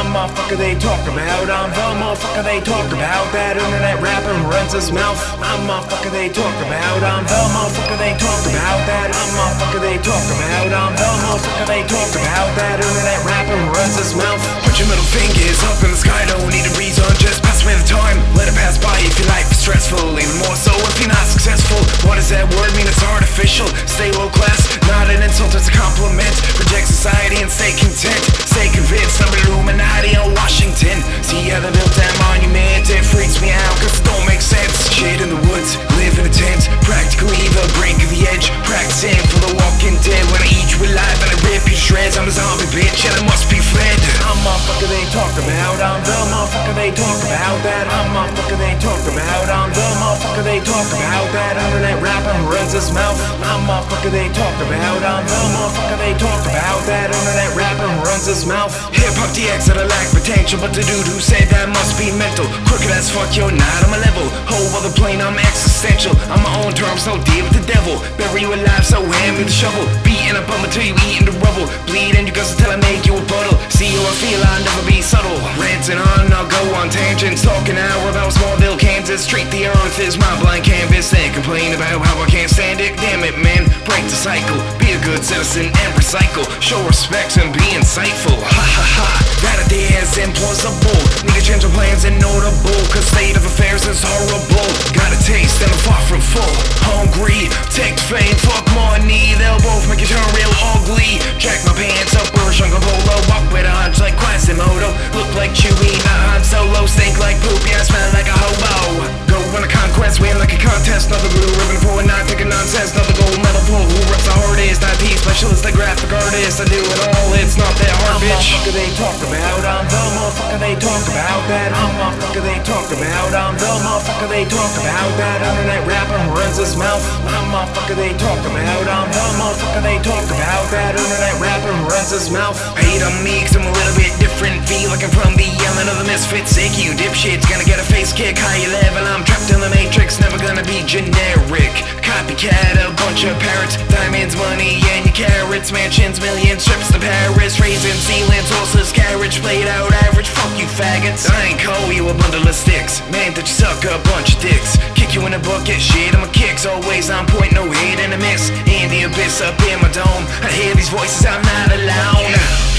I'm motherfucker they talk about. I'm the motherfucker they talk about. That internet rapper who runs his mouth. I'm motherfucker they talk about. I'm the motherfucker they talk about. That I'm motherfucker they talk about. I'm the motherfucker they talk about. That internet rapper who runs his mouth. Put your middle fingers up in the sky, don't need a reason, just pass away the time. Let it pass by if your life is stressful, even more so if you're not successful. What does that word mean? It's artificial. Stay low class, not an insult, it's a compliment. Reject society and stay content. Stay convinced I'm Illuminati in Washington. See how they built that monument, it freaks me out cause it don't make sense. Shit in the woods, live in a tent, practically the brink of the edge. Practicing for the walking dead. When I eat you alive and I rip you to shreds, I'm a zombie bitch and I must be fled. I'm motherfucker they talk about. I'm the motherfucker they talk about. That I'm motherfucker they talk about. I'm the motherfucker they talk about. That internet rapper who runs his mouth. I'm motherfucker they talk about. I'm the motherfucker they talk about. That internet rapper who runs his mouth. Hip-hop DX that I lack potential, but the dude who said that must be mental. Crooked as fuck, you're not on my level. Whole other plane, I'm existential. On my own terms, no deal with the devil. Bury you alive, so hand me the shovel. Beating up on till you eating the rubble. Bleeding you guts until I make you a puddle. See how I feel, I'll never be subtle. Ranting on, I'll go on tangents. Talking out about Smallville, Kansas. Treat the earth as my blank canvas. Then complain about how I can't stand it. Damn it, man, break the cycle. Be a good citizen and recycle. Show respect and be insightful. Ha ha ha, that idea is implausible. Need to change my plans and notable, cause state of affairs is horrible. Got a taste and I'm far from full. Hungry, take the fame, fuck money. They'll both make you turn real ugly. Check my pants up, wear a Shango Polo. Walk with a hunch like Quasimodo. Look like Chewie, not Han Solo. Stink like poop, yeah, smell like a hobo. Go on a conquest, win like a contest. Another blue ribbon for a night, thinking nonsense. Another gold medal pull, who reps the hardest? Not P specialist, like graphic artist. I do it all, it's not that hard, bitch. I'm they talk about. I'm the motherfucker they talk about. That I'm motherfucker they talk about. I'm the motherfucker they talk about. That internet rapper who runs his mouth. I'm motherfucker they talk about. I'm the motherfucker they talk about. That internet rapper who runs his mouth. Hate on me cause I'm a little bit different. Feel like I'm from the element of the misfit. Sick, you dipshits gonna get a face kick. High level, I'm trapped in the matrix. Never gonna be generic. Copycat, a bunch of parrots. Diamonds, money, and your carrots. Mansions, millions, trips to Paris. Raisins, ceilings, horses, carriage. Played out average, fuck you faggots. I ain't call you a bundle of sticks. Man, that you suck a bunch of dicks. Kick you in a bucket, shit on my kicks. Always on point, no hate and a miss. In the abyss up in my dome. I hear these voices, I'm not alone.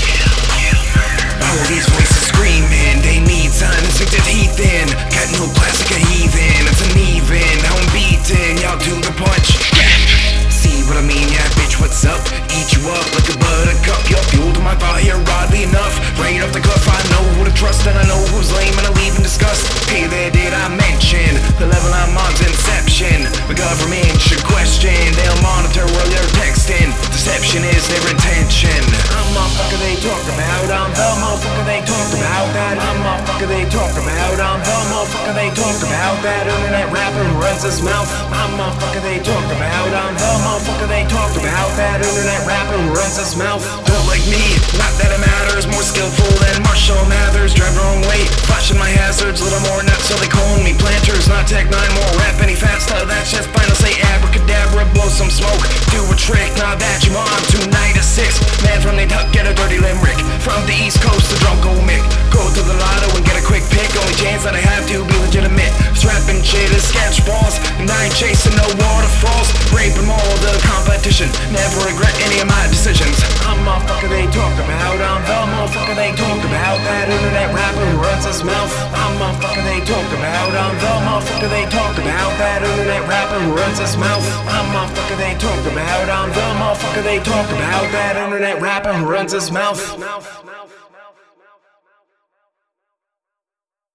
All these voices screaming, they need time to sink their teeth in. Got no class like a heathen, it's uneven. Now I'm beaten, y'all do the punch. See what I mean, yeah, bitch, what's up? Eat you up like a buttercup. You're fuel to my fire, oddly enough. Right off the cuff, I know who to trust, and I know who's lame, and I leave in disgust. Hey there, did I mention the level I'm on's inception? The government should question, they'll monitor while you're texting. Deception is their intention. I'm motherfucker they talk about. I'm the motherfucker they talk about. That I'm motherfucker they talk about. I'm the motherfucker they talk about. That internet rapper who runs his mouth. I'm motherfucker they talk about. I'm the motherfucker they talk about. That internet rapper who runs his mouth. Don't like me, not that it matters. More skillful than Marshall Mathers. Drive the wrong way, flashing my hazards. Little more nuts, so they call me planters. Not Tech 9, more rap any faster. That's just fine, I'll say abracadabra. Blow some smoke, do a trick. Now that you on tonight at 6. Man from the duck, get a dirty limerick. From the east coast to Drunko Mick. Go to the lotto and get a quick pick. Only chance that I have to be legitimate. Strapping shit as sketch balls, and I ain't chasing no waterfalls. Raping all the competition, never regret any of my decisions. I'm motherfucker they talk about. I'm the motherfucker they talk about. That internet rapper who runs his mouth. I'm motherfucker they talk about. I'm the motherfucker they talk about. That internet rapper who runs his mouth. I'm motherfucker they talk about. I'm the motherfucker they talk about. That internet rapper who runs his mouth.